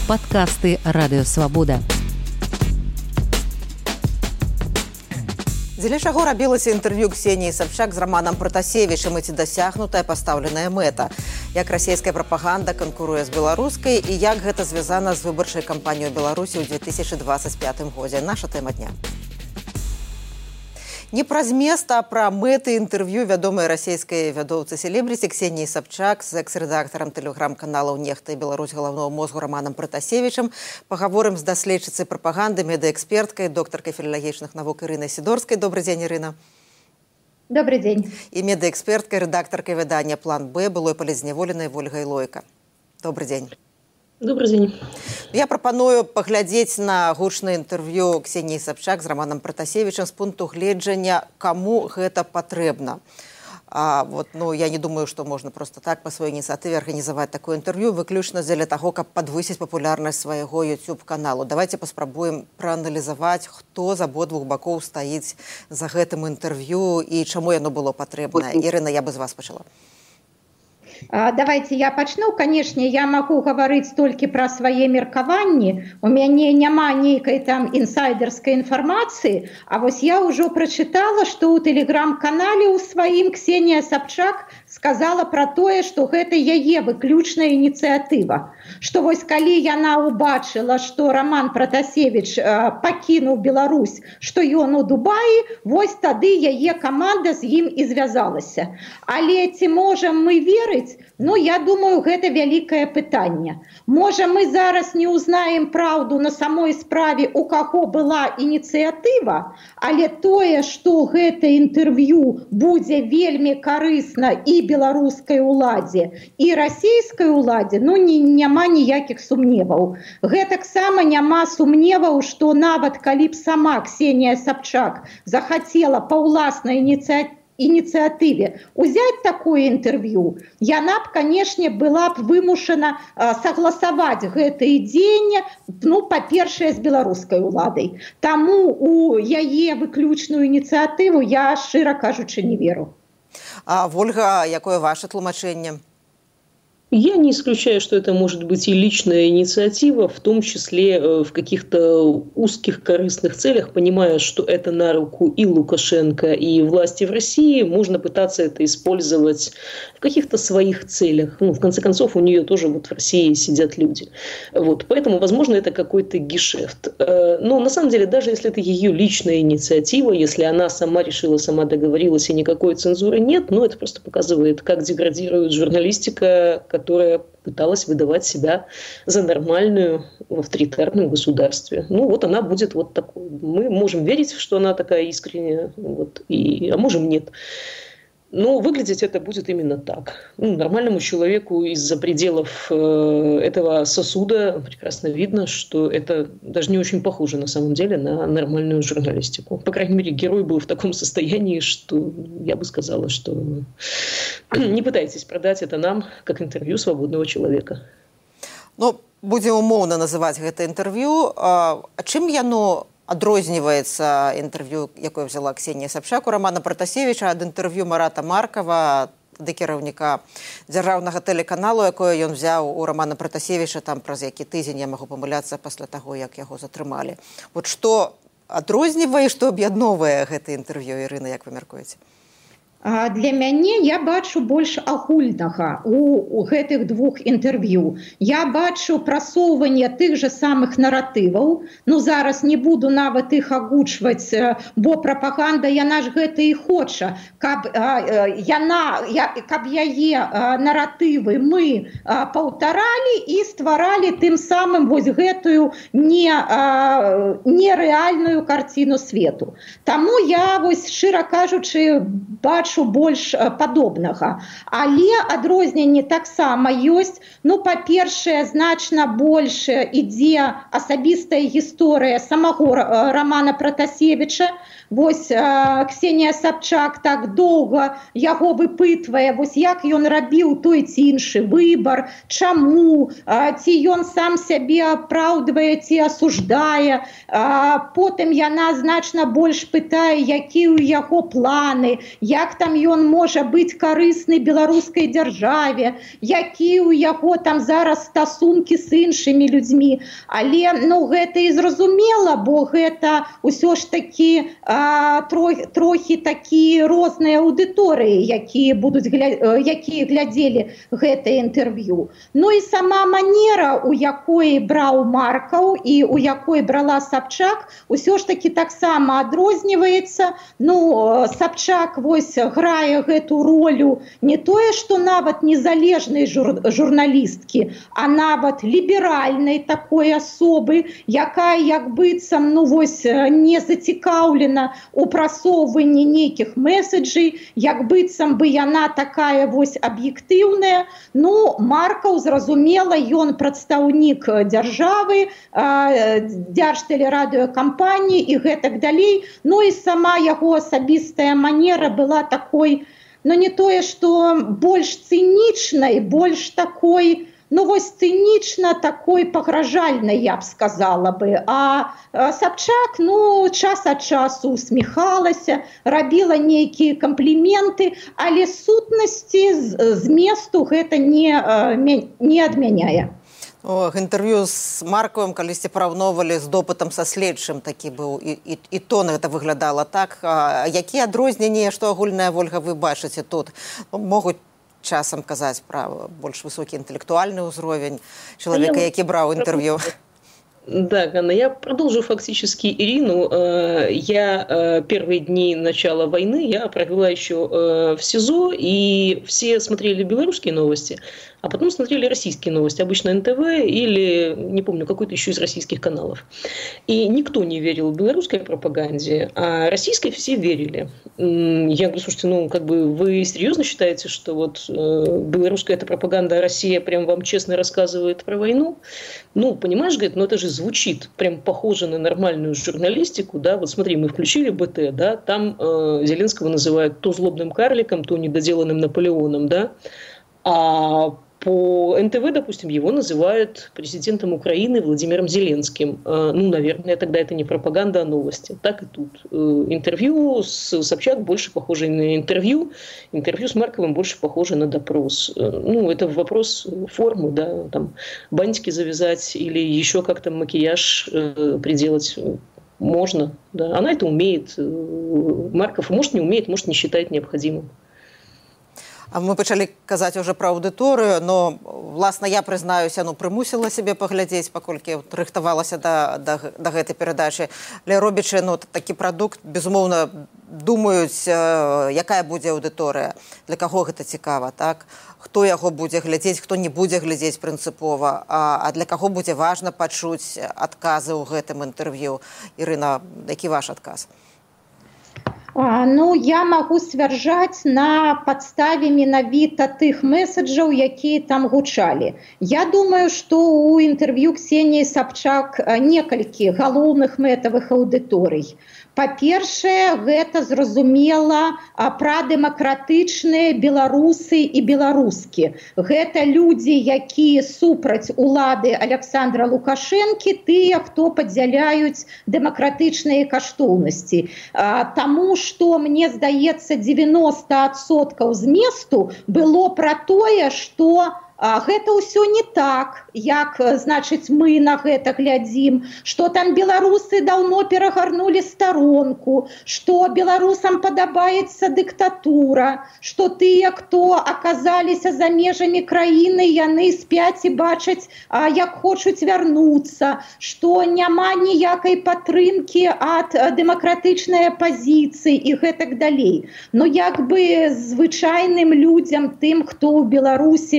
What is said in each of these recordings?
Падкасты Радыёвабода. Дзеля чаго рабілася інтэрв'ю Ксеніі Сабчак з Романом Пратасевічам і ці дасягнутая пастаўленая мэта? Як расійская прапаганда канкуруе з беларускай і як гэта звязана з выбарчай кампаніяй Беларусі ў 2025 годзе? Наша тэма дня. Не пра змест, а пра мэты інтэрв'ю вядомай расійскай вядоўцы-селебрыці Ксеніі Сабчак з экс-рэдактарам тэлеграм-каналаў «Нехта» і «Беларусь» галаўнога мозгу Романом Пратасевічам. Пагаворым з даследчыцай прапаганды, медыэксперткай, доктаркай філалагічных навук Ірынай Сідорскай. Добрый дзень, Ірына. Добрый дзень. І медыэксперткай, рэдактаркай выдання «План Б» былой палізняволенай Вольгай Лойка. Добрый дзень. Добрый дзень. Я прапаную паглядзець на гучнае інтэрв'ю Ксеніі Сабчак з Романом Пратасевічам з пункту гледжання, каму гэта патрэбна. Я не думаю, што можна просто так па сваёй ініцыятыве арганізаваць такое інтэрв'ю выключна дзеля таго, каб падвысіць папулярнасць свайго YouTube-каналу. Давайте паспрабуем прааналізаваць, хто з абодвух бакоў стаіць за гэтым інтэрв'ю і чаму яно было патрэбнае. Ірына, я бы з вас пачала. Давайте я пачну. Конечно, я могу говорить только про свои меркаванні. У мяне няма нейкай там інсайдерской информации, а вось я уже прочитала, что у телеграм-канале у сваім Ксенія Сабчак сказала про тое, что гэта яе выключная инициатива. Что вось калі яна убачыла, что Роман Пратасевич пакінуў Беларусь, что ён у Дубаі, вось тады яе команда з ім і звязалася. Але ці можам мы верыць? Я думаю, гэта вялікае пытанне. Можа, мы зараз не узнаем праўду на самой справе, у каго была ініцыятыва, але тое, што гэта інтэрв'ю будзе вельмі карысна і беларускай уладзе, і расійскай уладзе, няма ніякіх сумневаў. Гэтаксама няма сумневаў, што нават калі б сама Ксенія Сабчак захацела па ўласнай инициативе взять такое интервью, яна б, конечно, была б вымушана согласовать гэтае дзеянне, па-першае, з беларускай уладай. Таму у яе выключную инициативу я, шчыра кажучы, не веру. А Вольга, якое ваше тлумачэнне? Я не исключаю, что это может быть и личная инициатива, в том числе в каких-то узких корыстных целях, понимая, что это на руку и Лукашенко, и власти в России, можно пытаться это использовать в каких-то своих целях. В конце концов, у нее тоже в России сидят люди. Поэтому, возможно, это какой-то гешефт. Но на самом деле, даже если это ее личная инициатива, если она сама решила, сама договорилась, и никакой цензуры нет, это просто показывает, как деградирует журналистика, которая пыталась выдавать себя за нормальную в авторитарном государстве. Она будет вот такой. Мы можем верить, что она такая искренняя, а можем нет. Но выглядеть это будет именно так. Нормальному человеку из-за пределов этого сосуда прекрасно видно, что это даже не очень похоже на самом деле на нормальную журналистику. По крайней мере, герой был в таком состоянии, что я бы сказала, что не пытайтесь продать это нам как интервью свободного человека. Будем умоўна называць гэта інтэрв'ю. Чым яно адрозніваецца інтэрв'ю, якое взяла Ксенія Сабчак у Романа Пратасевіча ад інтэрв'ю Марата Маркава, кіраўніка дзяржаўнага тэлеканалу, якое ён взяў у Романа Пратасевіча там праз які тыдзень, я магу памыляцца, пасля таго, як яго затрымалі. Што адрознівае, што аб'ядноўвае гэта інтэрв'ю, Ірына, як вы мяркуеце? Для мяне я бачу больш агульнага у гэтых двух інтэрв'ю. Я бачу прасоўванне тых жа самых наратываў. Зараз не буду нават іх агучваць, бо прапаганда, яна ж гэта і хоча, каб яе наратывы мы паўтаралі і стваралі тым самым вось гэтую нерэальную карціну свету. Таму я, шчыра кажучы, бачу больш падобнага. Але адрозненне таксама ёсць. Па-першае, значна больш ідзе асабістая гісторыя самого Романа Пратасевіча. вось Ксенія Сабчак так доўга яго выпытвае, вось як ён рабіў той ці іншы выбар, чаму, ці ён сам сябе апраўдвае ці асуждае. Потым яна значна больш пытае, якія ў яго планы, як там ён можа быць карысны беларускай дзяржаве, якія ў яго там зараз стасункі з іншымі людзьмі. Але гэта і зразумела, бо гэта ўсё ж такі трохі такія розныя аўдыторыі, якія глядзелі гэтае інтэрв'ю. І сама манера, у якой браў Маркаў і у якой брала Сабчак, усё ж такі таксама адрозніваецца. Сабчак вось грае гэту ролю не тое, што нават незалежнай журналісткі, а нават ліберальнай такой асобы, якая як быццам не зацікаўлена у прасоўванні нейкіх меседжей, як быццам бы яна такая вось аб'ектыўная. Маркаў, зразумела, ён прадстаўнік дзяржавы, дзяржтэлерадыёкампаніі і гэтак далей. І сама яго асабістая манера была такой, не тое, што больш цынічнай, больш такой, цынічна такой пагражальнай, я б сказала бы. А Сабчак, час ад часу усміхалася, рабіла нейкія кампліменты, але сутнасці, зместу гэта не адмяняе. Інтэрв'ю з Маркавым калісьці параўноўвалі з допытам са следчым, такі быў, і тон гэта выглядала так. Якія адрозненні, што агульная, Вольга, вы бачыце тут? Могуць часам казаць пра больш высокі інтэлектуальны ўзровень чалавека, які браў інтэрв'ю. Да, Ганна, я продолжу фактически Ирину. Я первые дни начала войны я провела еще в СИЗО, и все смотрели белорусские новости, а потом смотрели российские новости, обычно НТВ или, не помню, какой-то еще из российских каналов. И никто не верил белорусской пропаганде, а российской все верили. Я говорю, слушайте, вы серьезно считаете, что белорусская эта пропаганда, а Россия прям вам честно рассказывает про войну? Понимаешь, говорит, это же звучит прям похоже на нормальную журналистику, да, смотри, мы включили БТ, да, там Зеленского называют то злобным карликом, то недоделанным Наполеоном, да, а по НТВ, допустим, его называют президентом Украины Владимиром Зеленским. Наверное, тогда это не пропаганда, а новости. Так и тут. Интервью с Собчак больше похоже на интервью с Марковым больше похоже на допрос. Это вопрос формы, да, там бантики завязать или еще как-то макияж приделать можно. Да. Она это умеет. Марков, может, не умеет, может, не считает необходимым. Мы пачалі казаць уже пра аўдыторыю, но, власна, я прызнаюся, прымусіла сябе паглядзець, паколькі рыхтавалася да гэтай перадачы. Але робячы такі прадукт, безумоўна, думаюць, якая будзе аўдыторыя, для каго гэта цікава, так? Хто яго будзе глядзець, хто не будзе глядзець прынцыпова, а для каго будзе важна пачуць адказы ў гэтым інтэрв'ю. Ірына, які ваш адказ? Я могу сцвярджаць на падставе менавіта тых меседжаў, якія там гучалі. Я думаю, што ў інтэрв'ю Ксеніі Сабчак некалькі галоўных мэтавых аўдыторый. Па-першае, гэта, зразумела, прадэмакратычныя беларусы і беларускі. Гэта людзі, якія супраць улады Александра Лукашэнкі, тыя, хто падзяляюць дэмакратычныя каштоўнасці. Таму што, мне здаецца, 90% зместу было пра тое, што гэта ўсё не так, як, значыць, мы на гэта глядзім, што там беларусы даўно перагарнулі старонку, што беларусам падабаецца дыктатура, што тыя, хто аказаліся за межамі краіны, яны спяць і бачаць, як хочуць вярнуцца, што няма ніякай падтрымкі ад дэмакратычнай апазіцыі і гэтак далей. Як бы звычайным людзям, тым, хто ў Беларусі гэта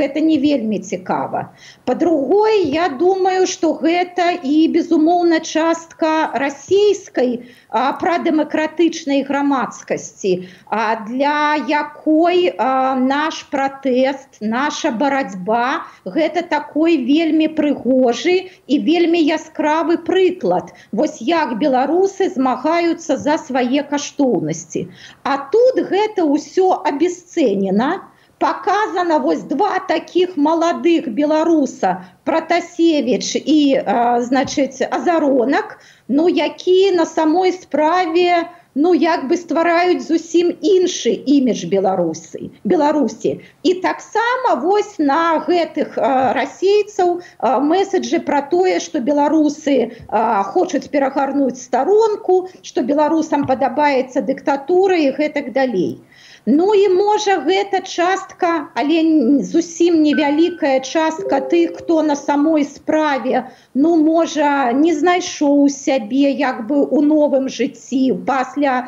гэта не вельмі цікава. Па-другое, я думаю, што гэта і, безумоўна, частка расійскай прадэмакратычнай грамадскасці, для якой наш пратэст, наша барацьба – гэта такой вельмі прыгожы і вельмі яскравы прыклад. Вось як беларусы змагаюцца за свае каштоўнасці. А тут гэта ўсё абесцэнена, показано вось два таких молодых белоруса, Протасевич и, значит, Азаронок, ну, які на самой справе, ну, як бы ствараюць зусім іншы імідж Беларусі. І таксама вось на гэтых расейцаў месседжы пра тое, што беларусы хочуць перагарнуць старонку, што беларусам падабаецца дыктатура і гэтак далей. Ну і можа гэта частка, але зусім невялікая частка тых, хто на самой справе, ну можа не знайшоў сябе як бы у новым жыцці пасля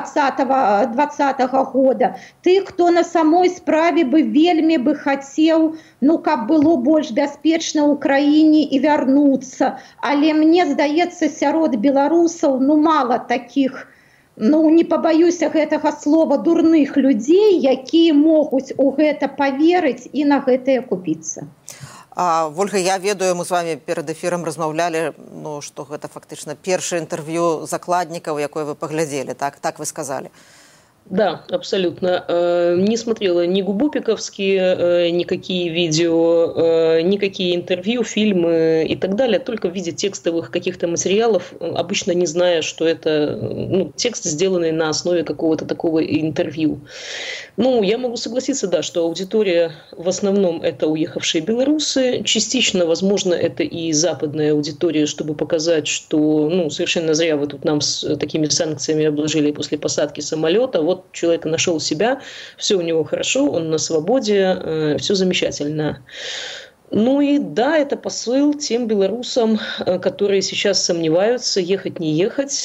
20-го года. Тых, хто на самой справе бы вельмі бы хацеў, ну каб было больш бяспечна ў краіне і вярнуцца. Але мне здаецца, сярод беларусаў ну мала такіх, ну, не побаюся гэтага слова, дурных людзей, якія могуць у гэта поверыць і на гэтае купіцца. Вольга, я ведаю, мы з вами перад эфірам размаўлялі, ну, што гэта фактычна першае інтэрв'ю закладнікаў, якое вы паглядзелі, так вы сказалі. Да, абсолютно. Не смотрела ни губопиковские, никакие видео, никакие интервью, фильмы и так далее, только в виде текстовых каких-то материалов, обычно не зная, что это текст, сделанный на основе какого-то такого интервью. Ну, я могу согласиться, да, что аудитория в основном это уехавшие белорусы, частично, возможно, это и западная аудитория, чтобы показать, что, ну, совершенно зря вы тут нам с такими санкциями обложили после посадки самолета. Вот человек нашел себя, все у него хорошо, он на свободе, все замечательно. Ну и да, это посыл тем белорусам, которые сейчас сомневаются, ехать, не ехать.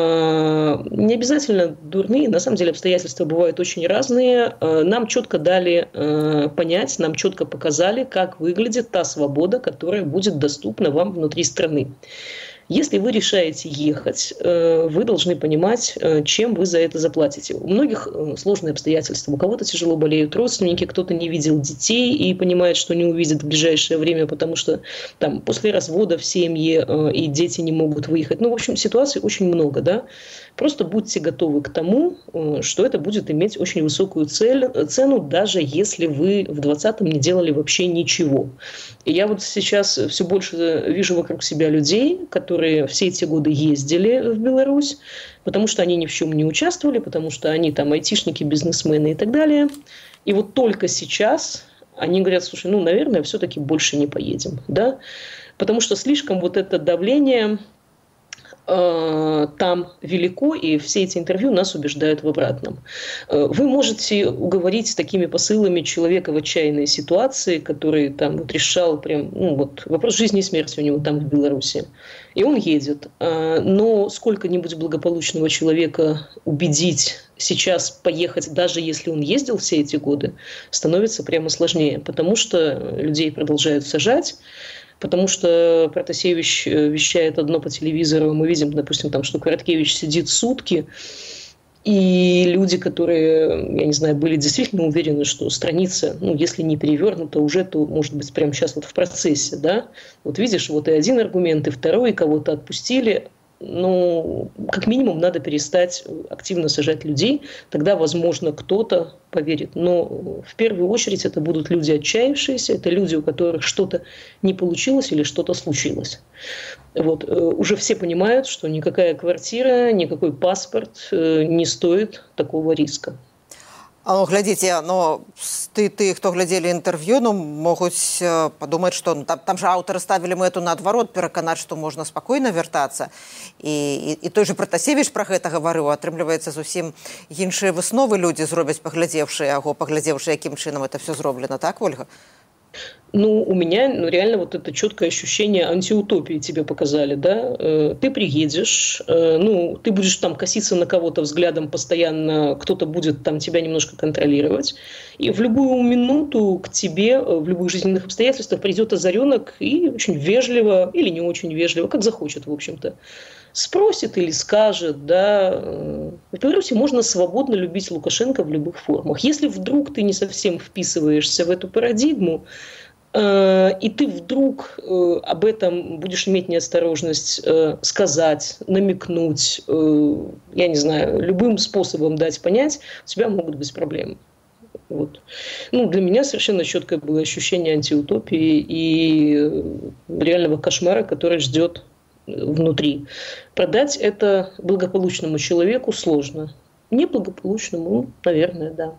Не обязательно дурные, на самом деле обстоятельства бывают очень разные. Нам четко дали понять, нам четко показали, как выглядит та свобода, которая будет доступна вам внутри страны. Если вы решаете ехать, вы должны понимать, чем вы за это заплатите. У многих сложные обстоятельства. У кого-то тяжело болеют родственники, кто-то не видел детей и понимает, что не увидит в ближайшее время, потому что там, после развода в семье и дети не могут выехать. Ну, в общем, ситуаций очень много, да. Просто будьте готовы к тому, что это будет иметь очень высокую цену, даже если вы в 20-м не делали вообще ничего. И я вот сейчас все больше вижу вокруг себя людей, которые все эти годы ездили в Беларусь, потому что они ни в чем не участвовали, потому что они там айтишники, бизнесмены и так далее. И вот только сейчас они говорят: слушай, ну, наверное, все-таки больше не поедем, да, потому что слишком вот это давление там велико, и все эти интервью нас убеждают в обратном. Вы можете уговорить такими посылами человека в отчаянной ситуации, который там вот решал прям, ну, вот, вопрос жизни и смерти у него там в Беларуси. И он едет. Но сколько-нибудь благополучного человека убедить сейчас поехать, даже если он ездил все эти годы, становится прямо сложнее, потому что людей продолжают сажать. Потому что Протасевич вещает одно по телевизору, мы видим, допустим, там, что Короткевич сидит сутки, и люди, которые, я не знаю, были действительно уверены, что страница, ну, если не перевернута уже, то, может быть, прямо сейчас вот в процессе, да. Вот видишь, вот и один аргумент, и второй, кого-то отпустили. Ну, как минимум, надо перестать активно сажать людей, тогда, возможно, кто-то поверит. Но в первую очередь это будут люди отчаявшиеся, это люди, у которых что-то не получилось или что-то случилось. Вот. Уже все понимают, что никакая квартира, никакой паспорт не стоит такого риска. Ну, глядзіце, ну, ты, хто глядзелі інтэрв'ю, ну, могуць падумаць, што ну, там жа аўтары ставілі мэту наадварот, пераканаць, што можна спакойна вяртацца. І той же Протасевич пра гэта гаварыў, атрымліваецца зусім іншыя высновы людзі зробяць, паглядзеўшы яго, паглядзеўшы, якім чынам это все зроблена, так, Ольга? Ну, у меня реально вот это четкое ощущение антиутопии тебе показали, да? Ты приедешь, ты будешь там коситься на кого-то взглядом постоянно, кто-то будет там тебя немножко контролировать, и в любую минуту к тебе в любых жизненных обстоятельствах придет озаренок и очень вежливо или не очень вежливо, как захочет, в общем-то, спросит или скажет, да. В Беларуси можно свободно любить Лукашенко в любых формах. Если вдруг ты не совсем вписываешься в эту парадигму, и ты вдруг об этом будешь иметь неосторожность сказать, намекнуть, я не знаю, любым способом дать понять, у тебя могут быть проблемы. Вот. Для меня совершенно четкое было ощущение антиутопии и реального кошмара, который ждет внутри. Продать это благополучному человеку сложно. Неблагополучному, наверное, да.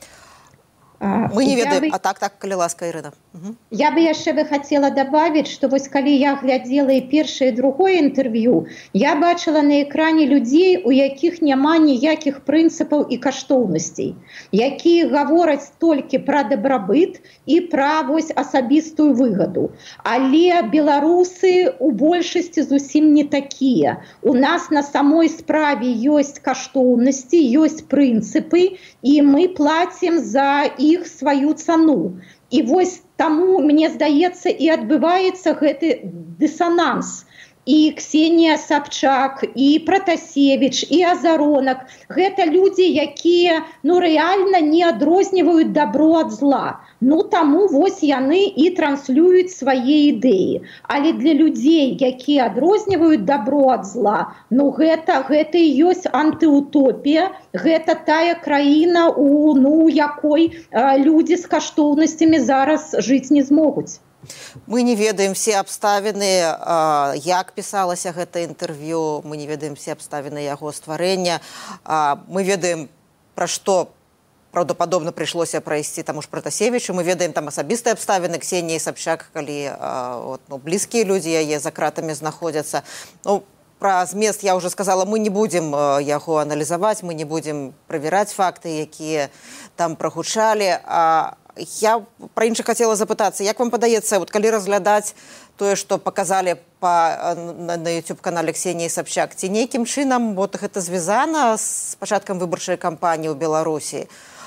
Мы не ведаем, а так, калі ласка, Ірына. Я бы яшчэ хотела добавить, что вось калі я глядзела і першае і другое інтэрв'ю, я бачыла на экране людзей, у якіх няма ніякіх прынцыпаў і каштоўнасцей, якія гавораць толькі пра дабрабыт і пра вось асабістую выгаду. Але беларусы у большасці зусім не такія. У нас на самой справе ёсць каштоўнасці, ёсць прынцыпы, і мы плацім за іх сваю цану. І вось таму, мне здаецца, і адбываецца гэты дысананс. І Ксенія Собчак, і Протасевич, і Азаронак. Гэта людзі, якія рэальна не адрозніваюць добро ад зла. Таму вось яны і транслююць свае ідэі. Але для людзей, якія адрозніваюць добро ад зла, гэта і ёсць антыутопія, гэта тая краіна, у якой людзі з каштоўнасцямі зараз жыць не змогуць. Мы не ведаем все абставіны, як пісалася гэта інтэрв'ю, мы не ведаем все абставіны яго стварэння. Мы ведаем, пра што праўдападобна прыйшлося прайсці таму ж Протасевічу. Мы ведаем там асабістыя абставіны Ксеніі Собчак, калі блізкія людзі яе за кратамі знаходзяцца. Пра змест я ўжо сказала, мы не будзем яго аналізаваць, мы не будзем правяраць факты, якія там прагучалі. Я пра іншых хацела запытацца, як вам падаецца, калі разглядаць тое, што паказалі на YouTube-канале Ксеніі Собчак, ці нейкім чынам гэта звязана з пачаткам выбарчай кампаніі ў Беларусі?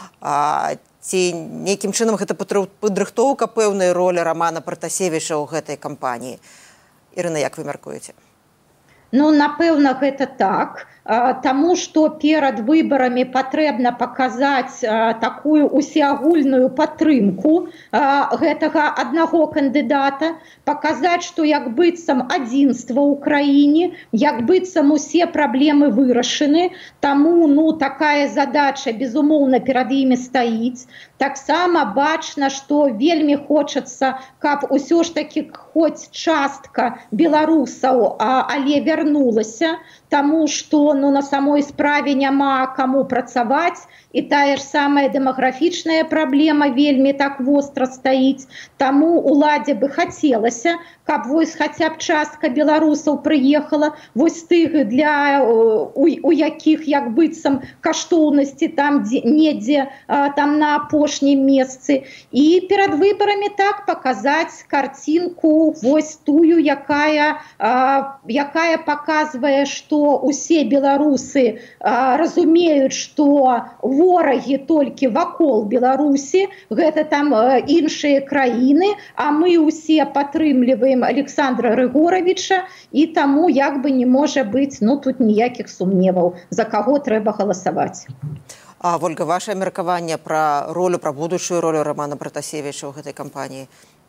Ці нейкім чынам гэта падрыхтоўка пэўнай ролі Рамана Протасевіча ў гэтай кампаніі? Ірына, як вы мяркуеце? Напэўна, гэта так, таму што перад выбарамі патрэбна паказаць такую усеагульную падтрымку гэтага аднаго кандыдата, паказаць, што як быццам адзінства ў краіне, як быццам усе праблемы вырашаны, таму такая задача, безумоўна, перад імі стаіць. Таксама бачна, што вельмі хочацца, каб усё ж такі хоць частка беларусаў, але вярнулася, таму што на самой справе няма каму працаваць, і тая ж самая дэмаграфічная праблема вельмі так востра стаіць. Таму уладзе бы хацелася, каб вось хаця б частка беларусаў прыехала, вось тых, у якіх як быццам каштоўнасці там недзе там на апошнім месцы. І перад выбарамі так паказаць карцінку вось тую, якая паказвае, што усе беларусы разумеюць, што ворагі толькі вакол Беларусі, гэта там іншыя краіны, а мы ўсе падтрымліваем Александра Григоровича, і таму як бы не можа быць тут ніякіх сумневаў, за каго трэба галасаваць. Вольга, ваше меркаванне пра будучую ролю Романа Протасевича ў гэтай кампаніі?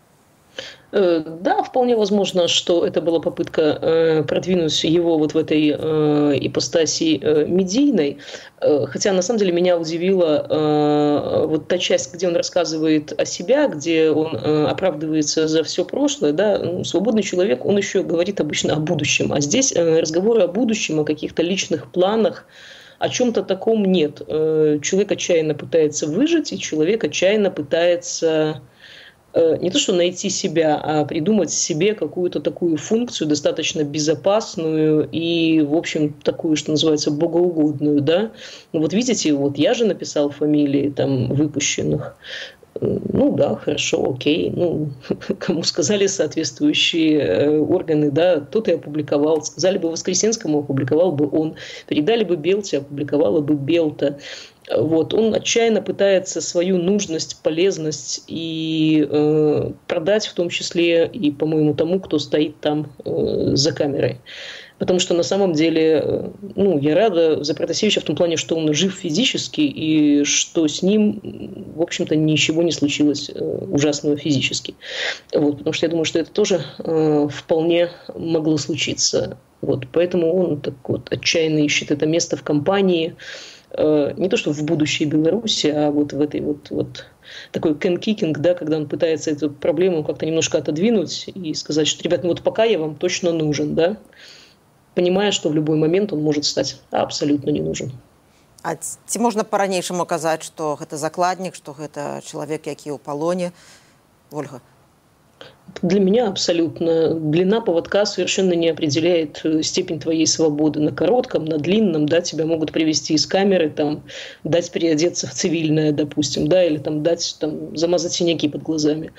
Да, вполне возможно, что это была попытка продвинуть его в этой ипостаси медийной. Хотя, на самом деле, меня удивила та часть, где он рассказывает о себе, где он оправдывается за все прошлое. Да? Свободный человек, он еще говорит обычно о будущем. А здесь разговоры о будущем, о каких-то личных планах, о чем-то таком нет. Человек отчаянно пытается выжить, и человек отчаянно пытается... не то что найти себя, а придумать себе какую-то такую функцию, достаточно безопасную и, в общем, такую, что называется, богоугодную, да. Видите, я же написал фамилии там выпущенных. Ну да, хорошо, окей. Ну, кому сказали соответствующие органы, да, тот и опубликовал. Сказали бы Воскресенскому, опубликовал бы он. Передали бы Белте, опубликовала бы Белта. Вот. Он отчаянно пытается свою нужность, полезность и продать, в том числе и, по-моему, тому, кто стоит там за камерой. Потому что на самом деле, ну, я рада за Протасевича в том плане, что он жив физически и что с ним, в общем-то, ничего не случилось ужасного физически. Вот, потому что я думаю, что это тоже вполне могло случиться. Вот, поэтому он так вот отчаянно ищет это место в компании, не то что в будущей Беларуси, а вот в этой вот такой кэн-кикинг, да, когда он пытается эту проблему как-то немножко отодвинуть и сказать, что, ребят, ну вот пока я вам точно нужен, да, понимая, что в любой момент он может стать абсолютно не нужен. А ці можна по-ранейшаму казаць, што гэта закладнік, што гэта чалавек, які ў палоне? Ольга. Для меня абсолютно. Длина поводка совершенно не определяет степень твоей свободы. На коротком, на длинном, да, тебя могут привести из камеры, там, дать переодеться в цивильное, допустим, да, или там дать там, замазать синяки под глазами.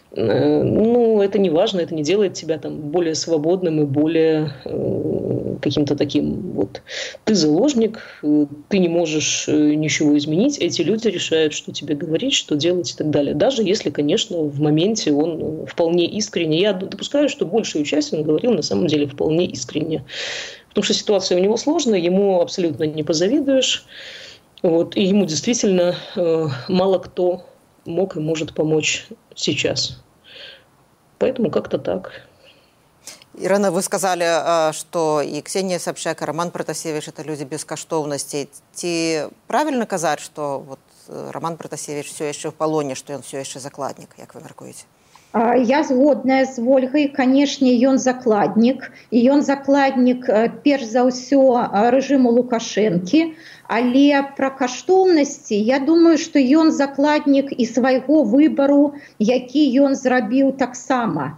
Ну, это не важно, это не делает тебя там более свободным и более каким-то таким вот. Ты заложник, ты не можешь ничего изменить, эти люди решают, что тебе говорить, что делать и так далее. Даже если, конечно, в моменте он вполне искренне. Я допускаю, что большую часть он говорил на самом деле вполне искренне. Потому что ситуация у него сложная, ему абсолютно не позавидуешь. Вот, и ему действительно мало кто мог и может помочь сейчас. Поэтому как-то так. Ирина, вы сказали, что и Ксения Собчак, и Роман Протасевич – это люди бескоштовности. Ці правильно казать, что вот Роман Протасевич все еще в полоне, что он все еще закладник, как вы мяркуеце? Я згодная з Ольгай, канешне, ён закладнік, і ён закладнік перш за ўсё рэжыму Лукашэнкі, але пра каштоўнасці, я думаю, што ён закладнік і свайго выбару, які ён зрабіў таксама.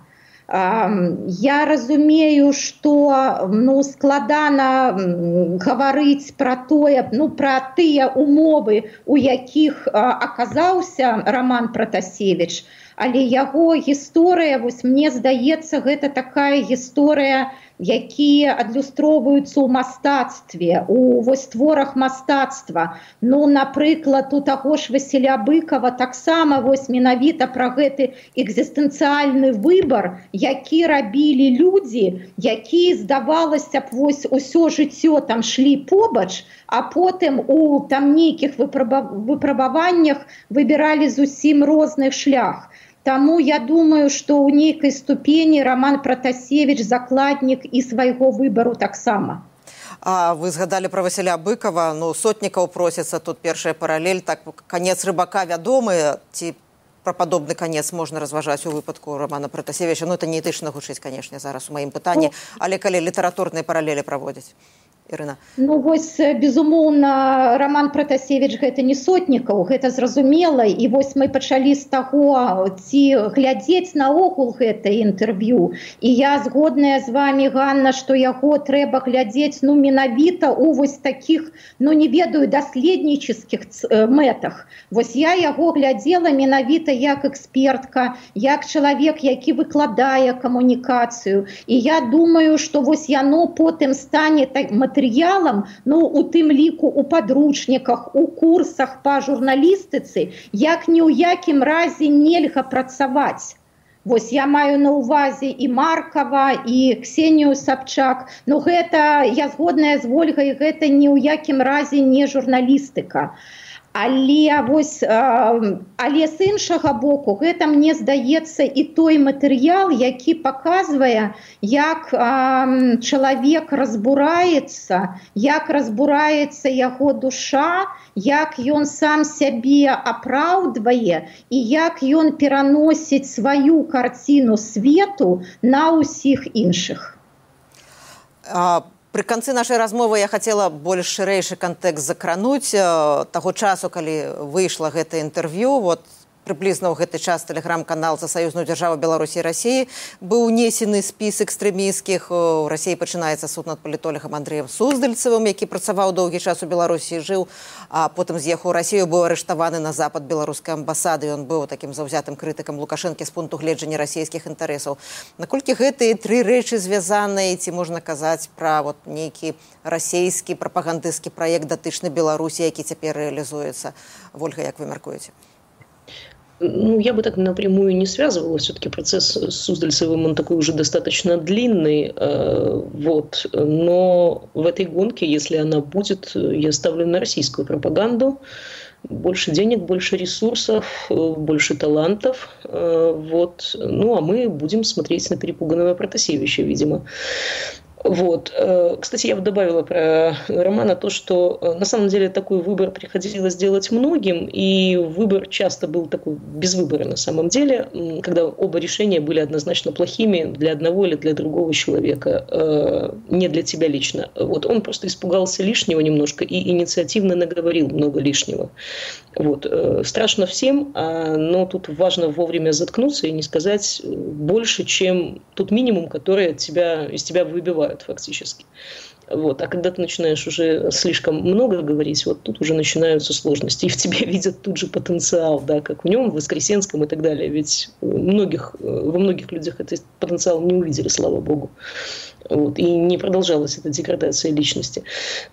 Я разумею, што складана гаварыць пра тое, пра тыя умовы, у якіх аказаўся Роман Протасевич, але яго гісторыя, вось мне здаецца, гэта такая гісторыя, якія адлюстроўваюцца ў мастацтве, у вось творах мастацтва. Ну, напрыклад, у таго ж Васіля Быкова таксама вось менавіта пра гэты экзістэнцыяльны выбар, які рабілі людзі, якія, здавалася б, вось усё жыццё там шлі побач, а потым у там нейкіх выпрабаваннях выбіралі зусім розны шлях. Таму я думаю, што ў нейкай ступені Роман Протасевич закладнік і свайго выбару таксама. А вы згадалі пра Васіля Быкова, сотнікаў просіцца, тут першая паралель, так канец рыбака вядомы, ці пра падобны канец можна разважаць у выпадку Романа Протасевича? Это не этычна гучыць, канешне, зараз у маім пытанні, але калі літаратурныя паралелі праводзяць. Ірына. Вось, безумоўна, Роман Протасевич гэта не сотнікаў, гэта зразумела, і вось мы пачалі з таго, ці глядзець наогул гэта інтэрв'ю. І я згодная з вами, Ганна, што яго трэба глядзець, менавіта у вось такіх, не ведаю, даследнічаскіх мэтах. Вось я яго глядзела менавіта як экспертка, як чалавек, які выкладае камунікацыю. І я думаю, што вось яно потым стане матэрыялам, у тым ліку у падручніках, у курсах па журналістыцы, як ні ў якім разе нельга працаваць. Вось я маю на ўвазе і Маркова, і Ксенію Собчак. Гэта, я згодная з Ольгай, гэта ні ў якім разе не журналістыка. Але з іншага боку, гэта, мне здаецца, і той матэрыял, які паказвае, як чалавек разбураецца, як разбураецца яго душа, як ён сам сябе апраўдвае і як ён пераносіць сваю карціну свету на ўсіх іншых. Пры канцы нашай размовы я хацела больш шырэйшы кантэкст закрануць таго часу, калі выйшла гэта інтэрв'ю. прыблізна ў гэты час тэлеграм-канал за саюзную дзяржаву Беларусі і Расіі быў унесены спіс экстрэмісцкіх. У Расіі пачынаецца суд над палітолагам Андрэем Суздальцевым, які працаваў доўгі час у Беларусі і жыў, а потым з'ехаў у Расію, быў арыштаваны на запад беларускай амбасады. Ён быў такім заўзятым крытыкам Лукашэнкі з пункту гледжання расійскіх інтарэсаў. Наколькі гэтыя тры рэчы звязаныя, ці можна казаць пра нейкі расійскі прапагандысцкі праект датычны Беларусі, які цяпер рэалізуецца? Вольга, як вы мяркуеце? Я бы так напрямую не связывала. Все-таки процесс с Суздальцевым, он такой уже достаточно длинный. Но в этой гонке, если она будет, я ставлю на российскую пропаганду. Больше денег, больше ресурсов, больше талантов. А мы будем смотреть на перепуганного Протасевича, видимо. Кстати, я бы добавила про Романа то, что на самом деле такой выбор приходилось делать многим, и выбор часто был такой без выбора на самом деле, когда оба решения были однозначно плохими для одного или для другого человека, не для тебя лично. Он просто испугался лишнего немножко и инициативно наговорил много лишнего. Страшно всем, но тут важно вовремя заткнуться и не сказать больше, чем тот минимум, который из тебя выбивают фактически. А когда ты начинаешь уже слишком много говорить, тут уже начинаются сложности. И в тебе видят тут же потенциал, да, как в нем, в Воскресенском и так далее. Ведь во многих людях этот потенциал не увидели, слава богу. И не продолжалась эта деградация личности.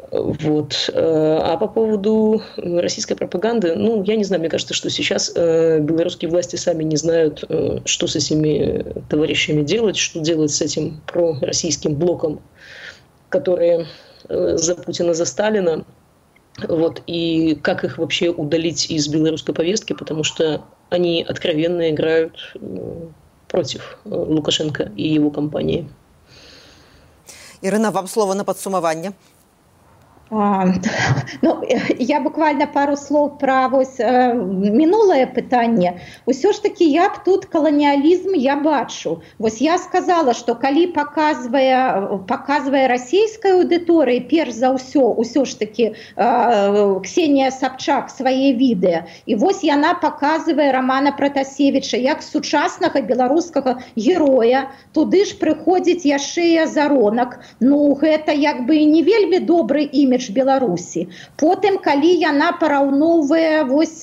А по поводу российской пропаганды, я не знаю, мне кажется, что сейчас белорусские власти сами не знают, что с этими товарищами делать, что делать с этим пророссийским блоком, которые за Путина, за Сталина, и как их вообще удалить из белорусской повестки, потому что они откровенно играют против Лукашенко и его компании. Ірина, вам слово на падсумаванне. Я буквально пару слов про минулое пытанне. Усё ж таки я б тут колониализм я бачу. Я сказала, что калі показывая российской аудитории, перш за ўсё ж таки Ксения Собчак свае відэа. І яна показывае Романа Протасевича як сучаснага беларускага героя. Туды ж прыходзіць яшчэ і Азаронак. Гэта як бы не вельмі добры імідж Беларусі. Потым, калі яна параўноўвае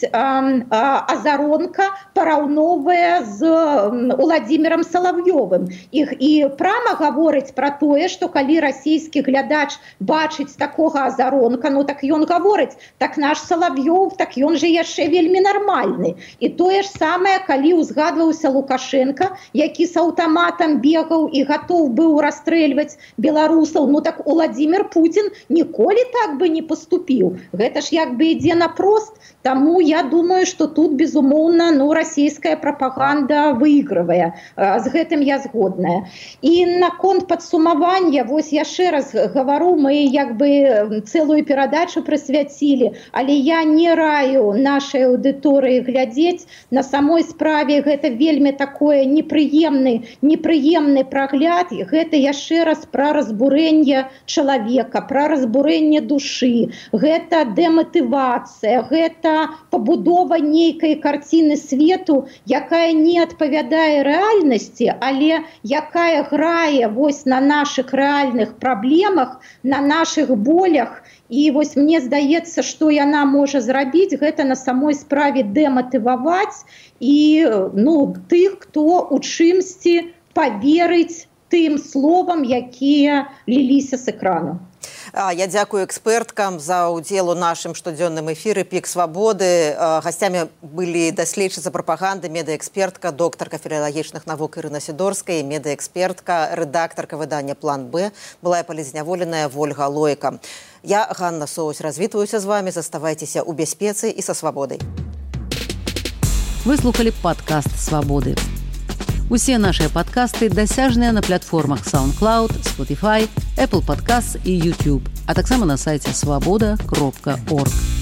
Азаронка, параўноўвае з Владимиром Соловьёвым. І прама гаворыць пра тое, што калі расійскі глядач бачыць такога Азаронка, так ён гаворыць, так наш Соловьёв, так ён же яшчэ вельмі нармальны. І тое ж самае, калі узгадваўся Лукашенко, які з аўтаматам бегаў і гатоў быў расстрэльваць беларусаў, так Владимир Путин ніколі так бы не поступил. Это ж як бы ідзе напрост. Тому я думаю, что тут, безумоўна, российская пропаганда выигрывае. З гэтым я згодная. І наконт падсумавання, яшчэ раз говорю, мы як бы целую перадачу прысвяцілі, але я не раю нашай аўдыторыі глядзець. На самой справе гэта вельмі такое непрыемны прагляд. Гэта яшчэ раз пра разбурэнне чалавека, пра разбурэнне душы, гэта дэматывацыя, гэта пабудова нейкай карціны свету, якая не адпавядае рэальнасці, але якая грае на нашых рэальных праблемах, на нашых болях. І мне здаецца, што яна можа зрабіць, гэта на самой справе дэматываваць і тых, хто у чымсьці паверыць тым словам, якія ліліся з экрану. Я дзякую эксперткам за ўдзел у нашым штодзённым эфіры «Пік свабоды». Гасцямі былі даследчыца прапаганды, медыэкспертка, доктарка філалагічных навук Ірына Сідорская, медыэкспертка, рэдактарка выдання «План Б», былая палізняволеная Вольга Лойка. Я, Ганна Соусь, развітваюся з вами. Заставайцеся ў бяспецы і са свабодай. Вы слухали падкаст «Свабоды». Усе наши подкасты дасяжныя на платформах SoundCloud, Spotify, Apple Podcasts и YouTube, а таксама на сайте swaboda.org.